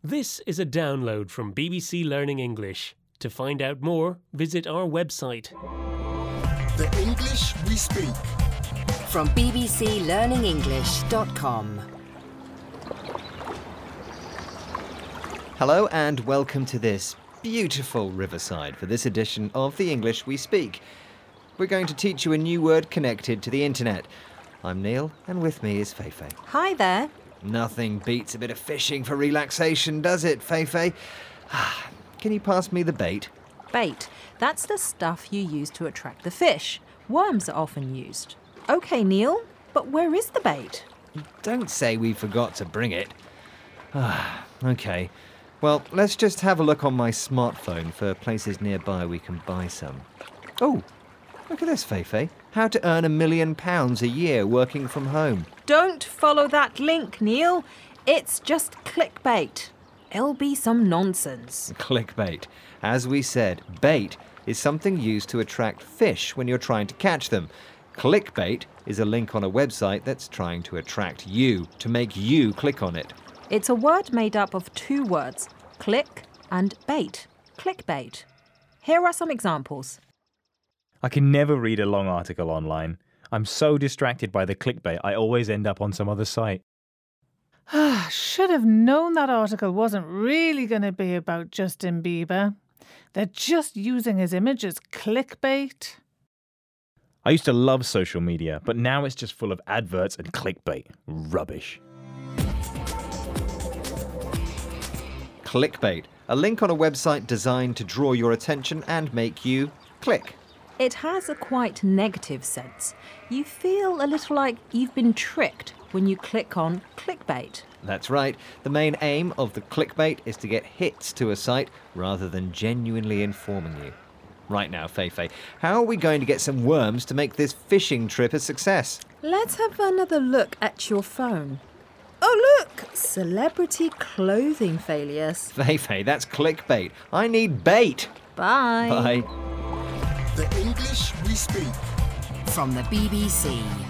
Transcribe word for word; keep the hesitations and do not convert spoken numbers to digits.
This is a download from B B C Learning English. To find out more, visit our website. The English we speak. From b b c learning english dot com. Hello and welcome to this beautiful riverside for this edition of The English We Speak. We're going to teach you a new word connected to the internet. I'm Neil, and with me is Feifei. Hi there. Nothing beats a bit of fishing for relaxation, does it, Feifei? Can you pass me the bait? Bait. That's the stuff you use to attract the fish. Worms are often used. OK, Neil, but where is the bait? Don't say we forgot to bring it. Ah, OK. Well, let's just have a look on my smartphone for places nearby we can buy some. Oh, look at this, Feifei. How to earn a million pounds a year working from home. Don't follow that link, Neil. It's just clickbait. It'll be some nonsense. Clickbait. As we said, bait is something used to attract fish when you're trying to catch them. Clickbait is a link on a website that's trying to attract you, to make you click on it. It's a word made up of two words, click and bait. Clickbait. Here are some examples. I can never read a long article online. I'm so distracted by the clickbait, I always end up on some other site. Should have known that article wasn't really going to be about Justin Bieber. They're just using his image as clickbait. I used to love social media, but now it's just full of adverts and clickbait. Rubbish. Clickbait, a link on a website designed to draw your attention and make you click. It has a quite negative sense. You feel a little like you've been tricked when you click on clickbait. That's right. The main aim of the clickbait is to get hits to a site rather than genuinely informing you. Right now, Feifei, how are we going to get some worms to make this fishing trip a success? Let's have another look at your phone. Oh, look! Celebrity clothing failures. Feifei, that's clickbait. I need bait. Bye. Bye. The English we speak. From the B B C.